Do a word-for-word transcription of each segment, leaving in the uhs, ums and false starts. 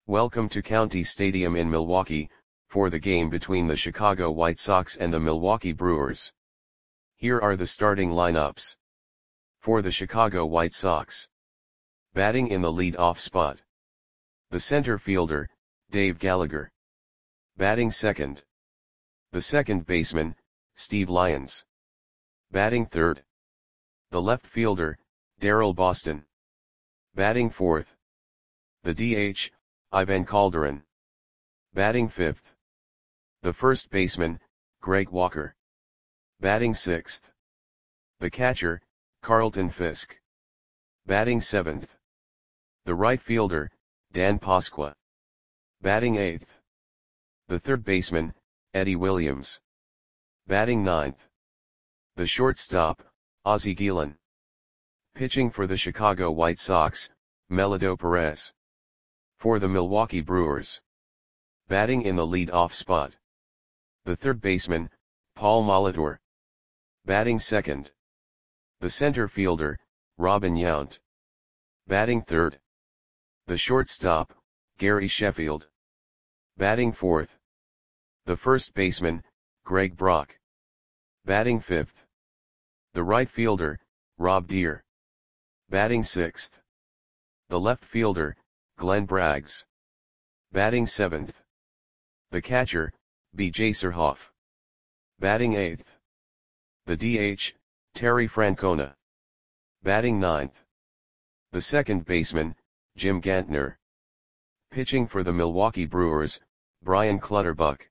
Welcome to County Stadium in Milwaukee, for the game between the Chicago White Sox and the Milwaukee Brewers. Here are the starting lineups. For the Chicago White Sox. Batting in the lead-off spot. The center fielder, Dave Gallagher. Batting second. The second baseman, Steve Lyons. Batting third. The left fielder, Daryl Boston. Batting fourth. The D H, Ivan Calderon. Batting fifth. The first baseman, Greg Walker. Batting sixth. The catcher, Carlton Fisk. Batting seventh. The right fielder, Dan Pasqua. Batting eighth. The third baseman, Eddie Williams. Batting ninth. The shortstop, Ozzie Guillen. Pitching for the Chicago White Sox, Melido Perez. For the Milwaukee Brewers. Batting in the lead-off spot. The third baseman, Paul Molitor. Batting second. The center fielder, Robin Yount. Batting third. The shortstop, Gary Sheffield. Batting fourth. The first baseman, Greg Brock. Batting fifth. The right fielder, Rob Deere. Batting sixth. The left fielder, Glenn Braggs. Batting seventh. The catcher, B J Surhoff. Batting eighth. The D H, Terry Francona. Batting ninth. The second baseman, Jim Gantner. Pitching for the Milwaukee Brewers, Brian Clutterbuck.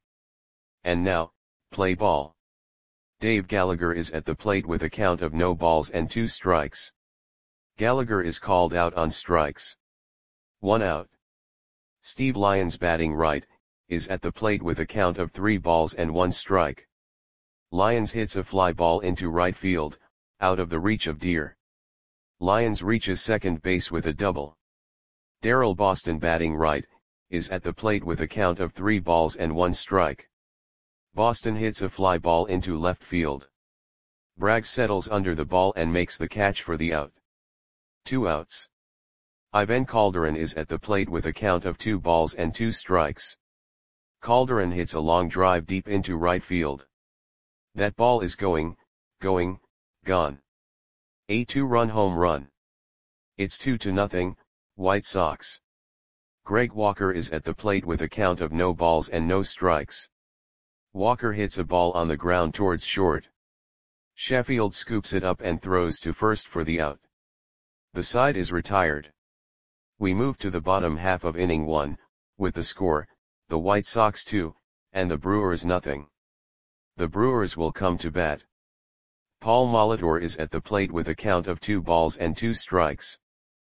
And now, play ball. Dave Gallagher is at the plate with a count of no balls and two strikes. Gallagher is called out on strikes. One out. Steve Lyons, batting right, is at the plate with a count of three balls and one strike. Lyons hits a fly ball into right field, out of the reach of Deere. Lyons reaches second base with a double. Daryl Boston, batting right, is at the plate with a count of three balls and one strike. Boston hits a fly ball into left field. Braggs settles under the ball and makes the catch for the out. Two outs. Ivan Calderon is at the plate with a count of two balls and two strikes. Calderon hits a long drive deep into right field. That ball is going, going, gone. A two-run home run. It's two to nothing, White Sox. Greg Walker is at the plate with a count of no balls and no strikes. Walker hits a ball on the ground towards short. Sheffield scoops it up and throws to first for the out. The side is retired. We move to the bottom half of inning one, with the score, the White Sox two, and the Brewers nothing. The Brewers will come to bat. Paul Molitor is at the plate with a count of two balls and two strikes.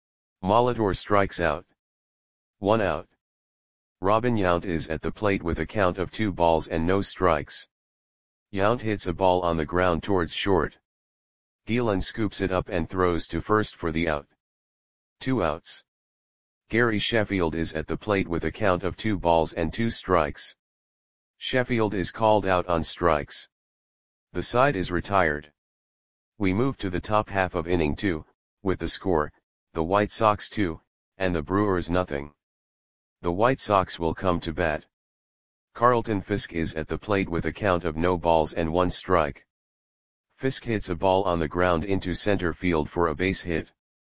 Molitor strikes out. One out. Robin Yount is at the plate with a count of two balls and no strikes. Yount hits a ball on the ground towards short. Guillen scoops it up and throws to first for the out. Two outs. Gary Sheffield is at the plate with a count of two balls and two strikes. Sheffield is called out on strikes. The side is retired. We move to the top half of inning two, with the score, the White Sox two, and the Brewers nothing. The White Sox will come to bat. Carlton Fisk is at the plate with a count of no balls and one strike. Fisk hits a ball on the ground into center field for a base hit.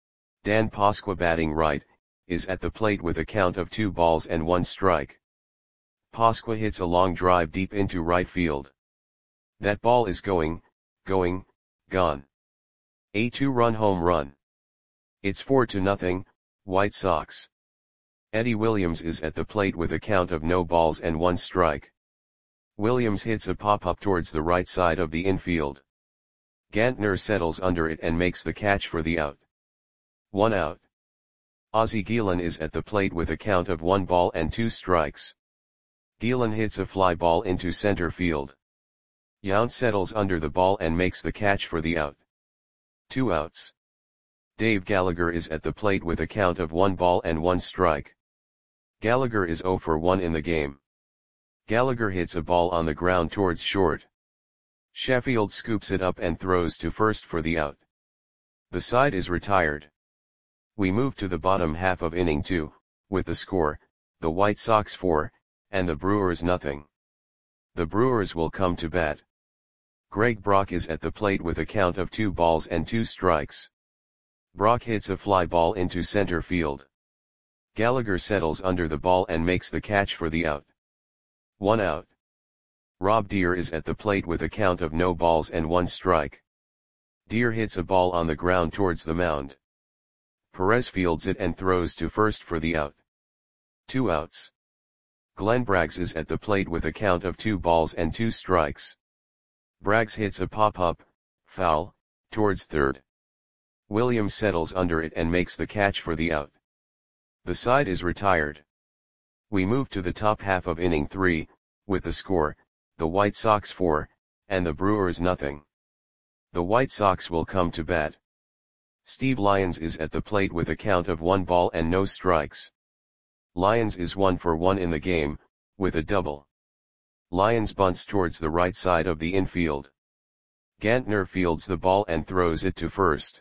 Dan Pasqua, batting right, is at the plate with a count of two balls and one strike. Pasqua hits a long drive deep into right field. That ball is going, going, gone. A two-run home run. It's four to nothing, White Sox. Eddie Williams is at the plate with a count of no balls and one strike. Williams hits a pop-up towards the right side of the infield. Gantner settles under it and makes the catch for the out. One out. Ozzie Guillen is at the plate with a count of one ball and two strikes. Guillen hits a fly ball into center field. Yount settles under the ball and makes the catch for the out. Two outs. Dave Gallagher is at the plate with a count of one ball and one strike. Gallagher is zero for one in the game. Gallagher hits a ball on the ground towards short. Sheffield scoops it up and throws to first for the out. The side is retired. We move to the bottom half of inning two, with the score, the White Sox four, and the Brewers nothing. The Brewers will come to bat. Greg Brock is at the plate with a count of two balls and two strikes. Brock hits a fly ball into center field. Gallagher settles under the ball and makes the catch for the out. One out. Rob Deer is at the plate with a count of no balls and one strike. Deer hits a ball on the ground towards the mound. Perez fields it and throws to first for the out. Two outs. Glenn Braggs is at the plate with a count of two balls and two strikes. Braggs hits a pop-up, foul, towards third. Williams settles under it and makes the catch for the out. The side is retired. We move to the top half of inning three, with the score, the White Sox four, and the Brewers nothing. The White Sox will come to bat. Steve Lyons is at the plate with a count of one ball and no strikes. Lyons is one for one in the game, with a double. Lyons bunts towards the right side of the infield. Gantner fields the ball and throws it to first.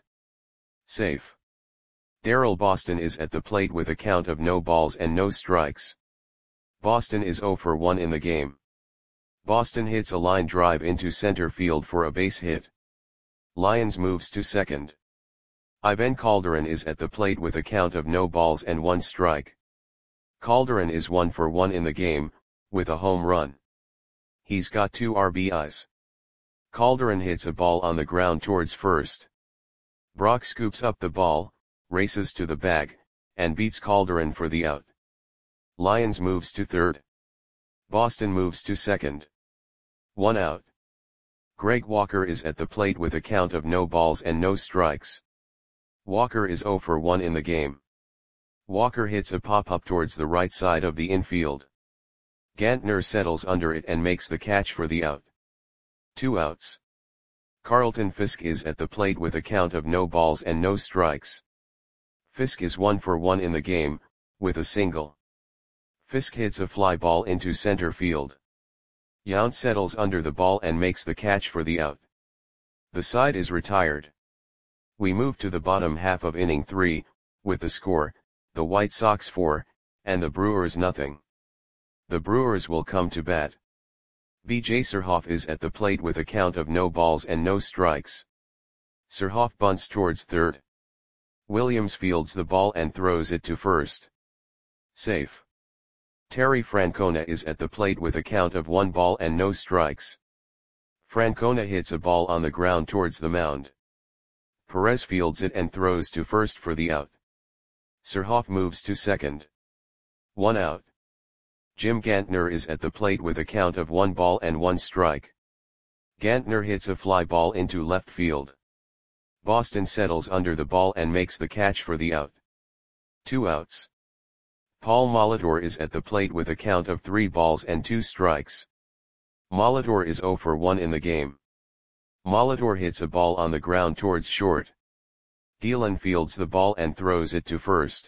Safe. Darrell Boston is at the plate with a count of no balls and no strikes. Boston is zero for one in the game. Boston hits a line drive into center field for a base hit. Lyons moves to second. Ivan Calderon is at the plate with a count of no balls and one strike. Calderon is one for one in the game, with a home run. He's got two R B Is. Calderon hits a ball on the ground towards first. Brock scoops up the ball, races to the bag, and beats Calderon for the out. Lyons moves to third. Boston moves to second. One out. Greg Walker is at the plate with a count of no balls and no strikes. Walker is zero for one in the game. Walker hits a pop-up towards the right side of the infield. Gantner settles under it and makes the catch for the out. Two outs. Carlton Fisk is at the plate with a count of no balls and no strikes. Fisk is one for one in the game, with a single. Fisk hits a fly ball into center field. Yount settles under the ball and makes the catch for the out. The side is retired. We move to the bottom half of inning three, with the score, the White Sox four, and the Brewers nothing. The Brewers will come to bat. B J Surhoff is at the plate with a count of no balls and no strikes. Surhoff bunts towards third. Williams fields the ball and throws it to first. Safe. Terry Francona is at the plate with a count of one ball and no strikes. Francona hits a ball on the ground towards the mound. Perez fields it and throws to first for the out. Surhoff moves to second. One out. Jim Gantner is at the plate with a count of one ball and one strike. Gantner hits a fly ball into left field. Boston settles under the ball and makes the catch for the out. Two outs. Paul Molitor is at the plate with a count of three balls and two strikes. Molitor is zero for one in the game. Molitor hits a ball on the ground towards short. Gielan fields the ball and throws it to first.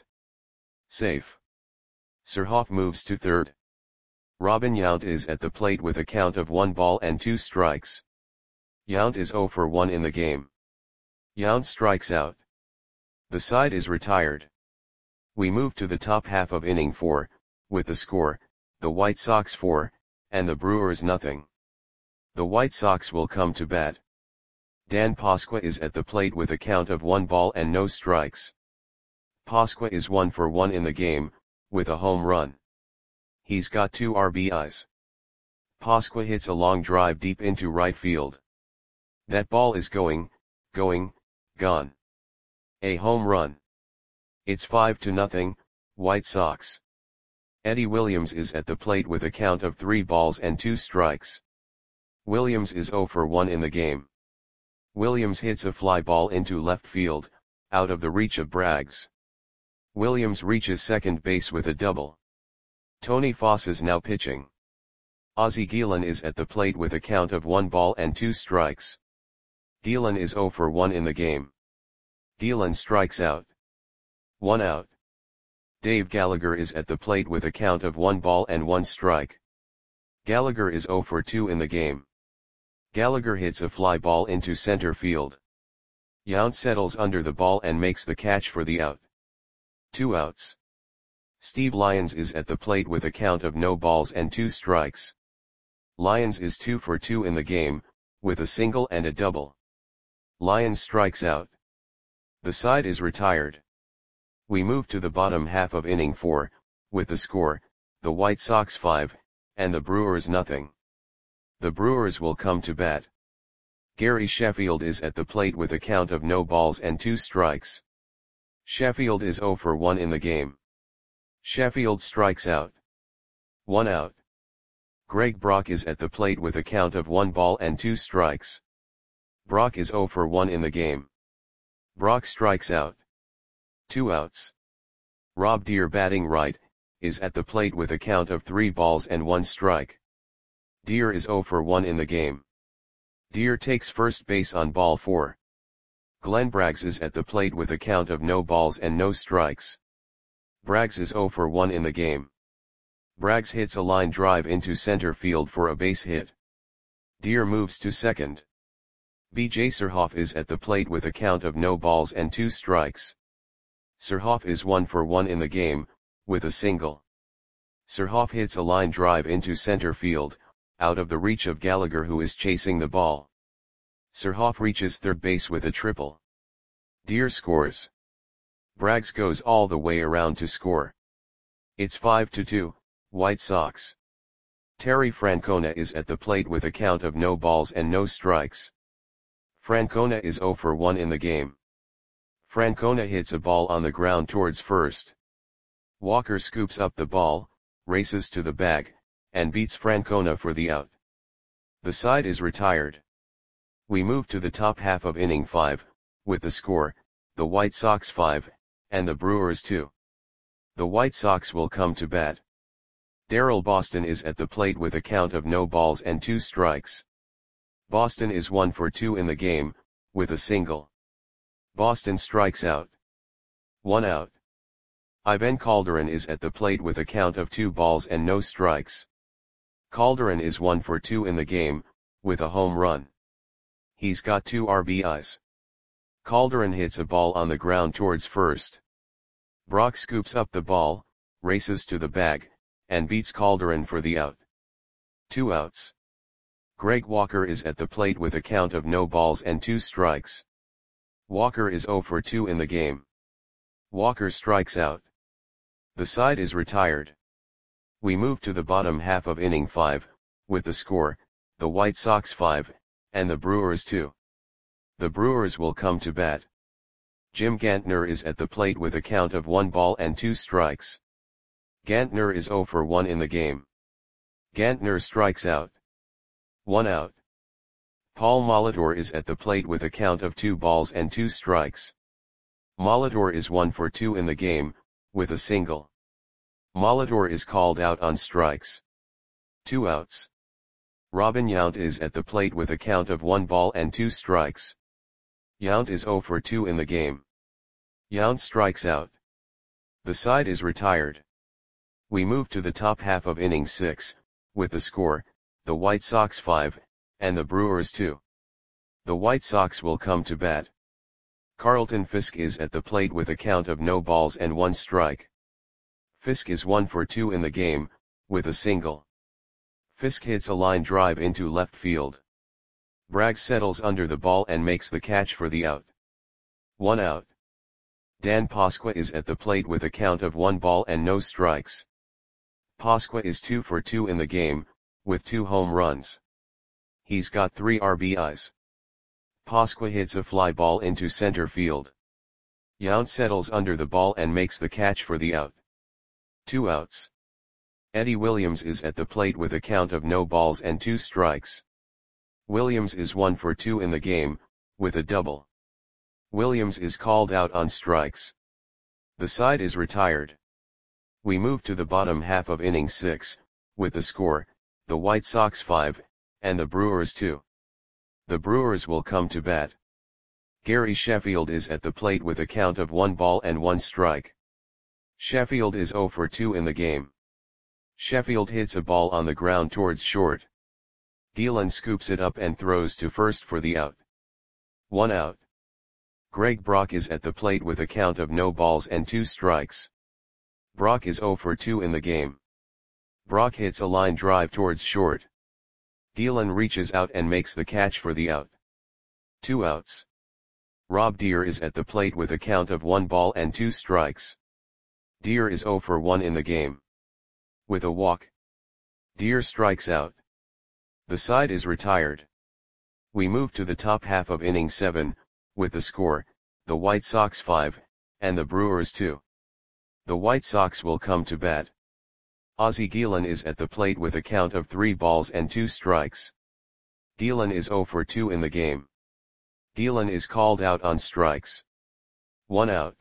Safe. Surhoff moves to third. Robin Yount is at the plate with a count of one ball and two strikes. Yount is zero for one in the game. Yount strikes out. The side is retired. We move to the top half of inning four, with the score, the White Sox four, and the Brewers nothing. The White Sox will come to bat. Dan Pasqua is at the plate with a count of one ball and no strikes. Pasqua is one for one in the game, with a home run. He's got two R B Is. Pasqua hits a long drive deep into right field. That ball is going, going, gone. A home run. It's five to nothing, White Sox. Eddie Williams is at the plate with a count of three balls and two strikes. Williams is zero for one in the game. Williams hits a fly ball into left field, out of the reach of Braggs. Williams reaches second base with a double. Tony Foss is now pitching. Ozzie Gielan is at the plate with a count of one ball and two strikes. Gielan is zero for one in the game. Gielan strikes out. One out. Dave Gallagher is at the plate with a count of one ball and one strike. Gallagher is zero for two in the game. Gallagher hits a fly ball into center field. Yount settles under the ball and makes the catch for the out. Two outs. Steve Lyons is at the plate with a count of no balls and two strikes. Lyons is two for two in the game, with a single and a double. Lyons strikes out. The side is retired. We move to the bottom half of inning four, with the score, the White Sox five, and the Brewers nothing. The Brewers will come to bat. Gary Sheffield is at the plate with a count of no balls and two strikes. Sheffield is zero for one in the game. Sheffield strikes out. One out. Greg Brock is at the plate with a count of one ball and two strikes. Brock is zero for one in the game. Brock strikes out. Two outs. Rob Deer, batting right, is at the plate with a count of three balls and one strike. Deer is zero for one in the game. Deer takes first base on ball four. Glenn Braggs is at the plate with a count of no balls and no strikes. Braggs is zero for one in the game. Braggs hits a line drive into center field for a base hit. Deer moves to second. B J Surhoff is at the plate with a count of no balls and two strikes. Surhoff is one for one in the game, with a single. Surhoff hits a line drive into center field, out of the reach of Gallagher, who is chasing the ball. Surhoff reaches third base with a triple. Deer scores. Braggs goes all the way around to score. It's five to two, White Sox. Terry Francona is at the plate with a count of no balls and no strikes. Francona is zero for one in the game. Francona hits a ball on the ground towards first. Walker scoops up the ball, races to the bag, and beats Francona for the out. The side is retired. We move to the top half of inning five, with the score, the White Sox five, and the Brewers two. The White Sox will come to bat. Darrell Boston is at the plate with a count of no balls and two strikes. Boston is one for two in the game, with a single. Boston strikes out. One out. Ivan Calderon is at the plate with a count of two balls and no strikes. Calderon is one for two in the game, with a home run. He's got two R B Is. Calderon hits a ball on the ground towards first. Brock scoops up the ball, races to the bag, and beats Calderon for the out. Two outs. Greg Walker is at the plate with a count of no balls and two strikes. Walker is zero for two in the game. Walker strikes out. The side is retired. We move to the bottom half of inning five, with the score, the White Sox five, and the Brewers two. The Brewers will come to bat. Jim Gantner is at the plate with a count of one ball and two strikes. Gantner is zero for one in the game. Gantner strikes out. One out. Paul Molitor is at the plate with a count of two balls and two strikes. Molitor is one for two in the game, with a single. Molitor is called out on strikes. Two outs. Robin Yount is at the plate with a count of one ball and two strikes. Yount is zero for two in the game. Yount strikes out. The side is retired. We move to the top half of inning six, with the score, the White Sox five, and the Brewers two. The White Sox will come to bat. Carlton Fisk is at the plate with a count of no balls and one strike. Fisk is one for two in the game, with a single. Fisk hits a line drive into left field. Braggs settles under the ball and makes the catch for the out. One out. Dan Pasqua is at the plate with a count of one ball and no strikes. Pasqua is two for two in the game, with two home runs. He's got three R B Is. Pasqua hits a fly ball into center field. Yount settles under the ball and makes the catch for the out. Two outs. Eddie Williams is at the plate with a count of no balls and two strikes. Williams is one for two in the game, with a double. Williams is called out on strikes. The side is retired. We move to the bottom half of inning six, with the score, the White Sox five, and the Brewers two. The Brewers will come to bat. Gary Sheffield is at the plate with a count of one ball and one strike. Sheffield is zero for two in the game. Sheffield hits a ball on the ground towards short. Gielan scoops it up and throws to first for the out. One out. Greg Brock is at the plate with a count of no balls and two strikes. Brock is zero for two in the game. Brock hits a line drive towards short. Gielan reaches out and makes the catch for the out. Two outs. Rob Deer is at the plate with a count of one ball and two strikes. Deer is zero for one in the game. With a walk, Deer strikes out. The side is retired. We move to the top half of inning seven, with the score, the White Sox five, and the Brewers two. The White Sox will come to bat. Ozzie Gielan is at the plate with a count of three balls and two strikes. Gielan is zero for two in the game. Gielan is called out on strikes. One out.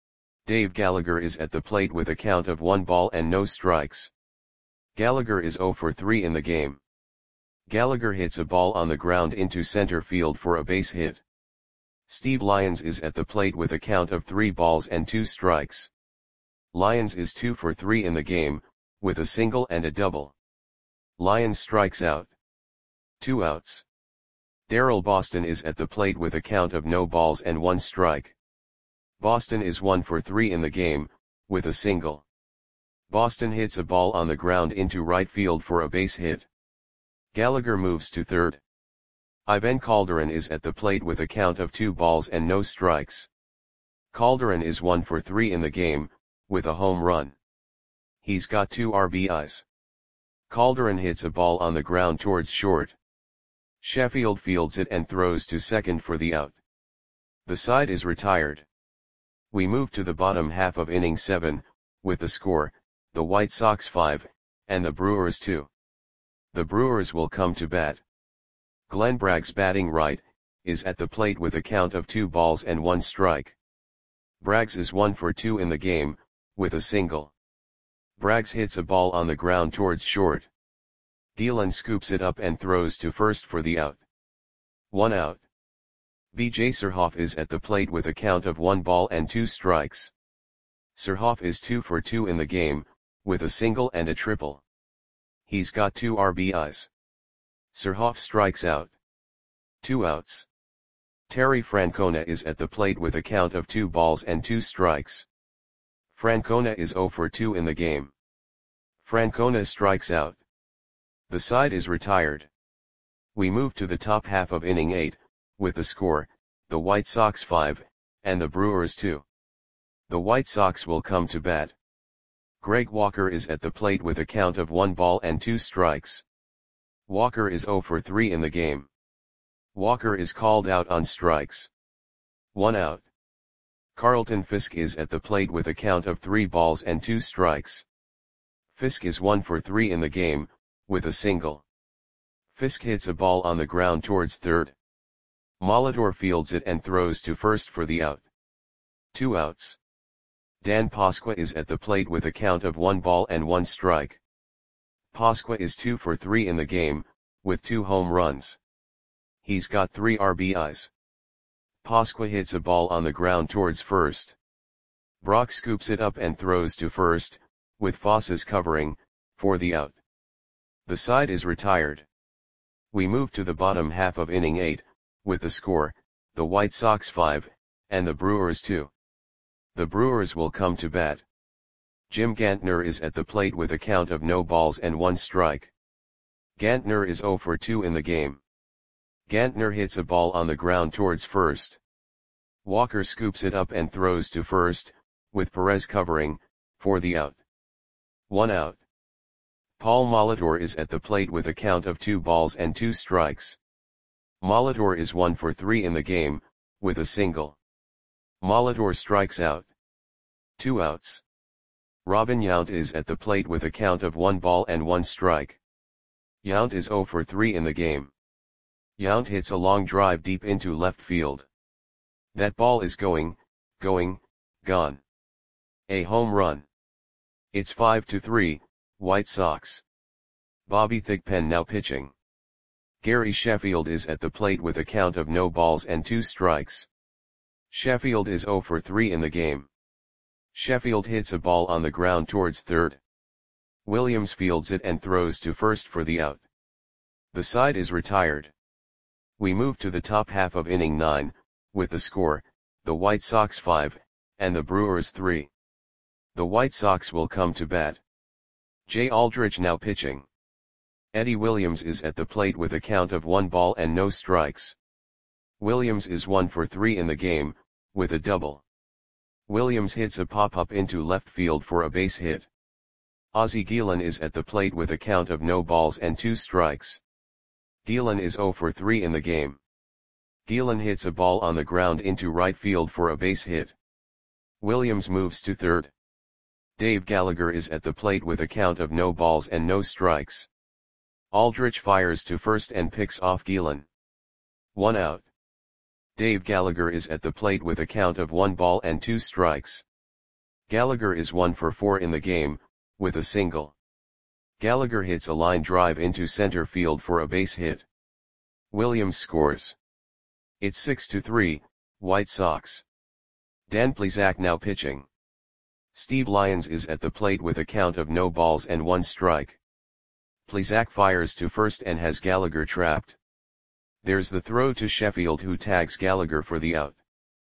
Dave Gallagher is at the plate with a count of one ball and no strikes. Gallagher is zero for three in the game. Gallagher hits a ball on the ground into center field for a base hit. Steve Lyons is at the plate with a count of three balls and two strikes. Lyons is two for three in the game, with a single and a double. Lyons strikes out. Two outs. Darrell Boston is at the plate with a count of no balls and one strike. Boston is one for three in the game, with a single. Boston hits a ball on the ground into right field for a base hit. Gallagher moves to third. Ivan Calderon is at the plate with a count of two balls and no strikes. Calderon is one for three in the game, with a home run. He's got two R B Is. Calderon hits a ball on the ground towards short. Sheffield fields it and throws to second for the out. The side is retired. We move to the bottom half of inning seven, with the score, the White Sox five, and the Brewers two. The Brewers will come to bat. Glenn Braggs, batting right, is at the plate with a count of two balls and one strike. Braggs is one for two in the game, with a single. Braggs hits a ball on the ground towards short. Gielan scoops it up and throws to first for the out. One out. B J Surhoff is at the plate with a count of one ball and two strikes. Surhoff is two for two in the game, with a single and a triple. He's got two R B Is. Surhoff strikes out. Two outs. Terry Francona is at the plate with a count of two balls and two strikes. Francona is zero for two in the game. Francona strikes out. The side is retired. We move to the top half of inning eight, with the score, the White Sox five, and the Brewers two. The White Sox will come to bat. Greg Walker is at the plate with a count of one ball and two strikes. Walker is zero for three in the game. Walker is called out on strikes. One out. Carlton Fisk is at the plate with a count of three balls and two strikes. Fisk is one for three in the game, with a single. Fisk hits a ball on the ground towards third. Molitor fields it and throws to first for the out. Two outs. Dan Pasqua is at the plate with a count of one ball and one strike. Pasqua is two for three in the game, with two home runs. He's got three R B Is. Pasqua hits a ball on the ground towards first. Brock scoops it up and throws to first, with Fossas covering, for the out. The side is retired. We move to the bottom half of inning eight, with the score, the White Sox five, and the Brewers two. The Brewers will come to bat. Jim Gantner is at the plate with a count of no balls and one strike. Gantner is zero for two in the game. Gantner hits a ball on the ground towards first. Walker scoops it up and throws to first, with Perez covering, for the out. One out. Paul Molitor is at the plate with a count of two balls and two strikes. Molitor is one for three in the game, with a single. Molitor strikes out. Two outs. Robin Yount is at the plate with a count of one ball and one strike. Yount is zero for three in the game. Yount hits a long drive deep into left field. That ball is going, going, gone. A home run. It's five to three, White Sox. Bobby Thigpen now pitching. Gary Sheffield is at the plate with a count of no balls and two strikes. Sheffield is zero for three in the game. Sheffield hits a ball on the ground towards third. Williams fields it and throws to first for the out. The side is retired. We move to the top half of inning nine, with the score, the White Sox five, and the Brewers three. The White Sox will come to bat. Jay Aldrich now pitching. Eddie Williams is at the plate with a count of one ball and no strikes. Williams is one for three in the game, with a double. Williams hits a pop-up into left field for a base hit. Ozzie Guillen is at the plate with a count of no balls and two strikes. Guillen is zero for three in the game. Guillen hits a ball on the ground into right field for a base hit. Williams moves to third. Dave Gallagher is at the plate with a count of no balls and no strikes. Aldrich fires to first and picks off Guillen. One out. Dave Gallagher is at the plate with a count of one ball and two strikes. Gallagher is one for four in the game, with a single. Gallagher hits a line drive into center field for a base hit. Williams scores. It's six to three, White Sox. Dan Plesac now pitching. Steve Lyons is at the plate with a count of no balls and one strike. Plesac fires to first and has Gallagher trapped. There's the throw to Sheffield, who tags Gallagher for the out.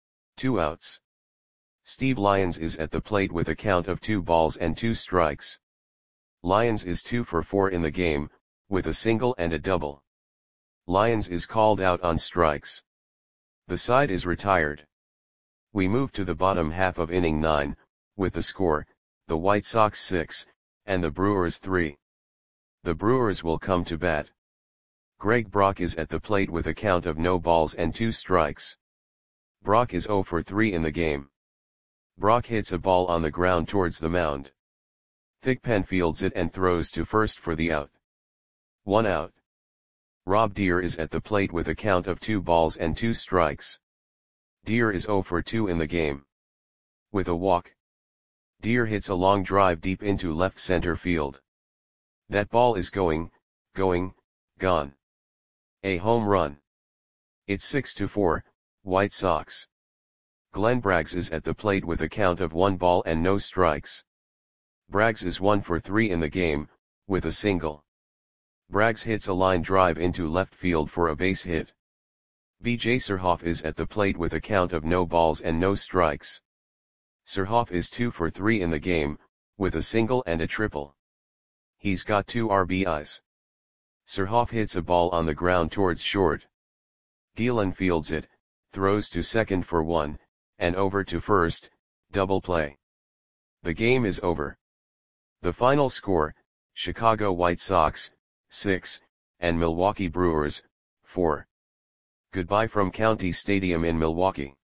Two outs. Steve Lyons is at the plate with a count of two balls and two strikes. Lyons is two for four in the game, with a single and a double. Lyons is called out on strikes. The side is retired. We move to the bottom half of inning nine, with the score, the White Sox six, and the Brewers three. The Brewers will come to bat. Greg Brock is at the plate with a count of no balls and two strikes. Brock is zero for three in the game. Brock hits a ball on the ground towards the mound. Thigpen fields it and throws to first for the out. One out. Rob Deer is at the plate with a count of two balls and two strikes. Deer is zero for two in the game. With a walk. Deer hits a long drive deep into left center field. That ball is going, going, gone. A home run. It's six to four, White Sox. Glenn Braggs is at the plate with a count of one ball and no strikes. Braggs is one for three in the game, with a single. Braggs hits a line drive into left field for a base hit. B J Surhoff is at the plate with a count of no balls and no strikes. Surhoff is two for three in the game, with a single and a triple. He's got two R B Is. Surhoff hits a ball on the ground towards short. Guillen fields it, throws to second for one, and over to first, double play. The game is over. The final score, Chicago White Sox, six, and Milwaukee Brewers, four. Goodbye from County Stadium in Milwaukee.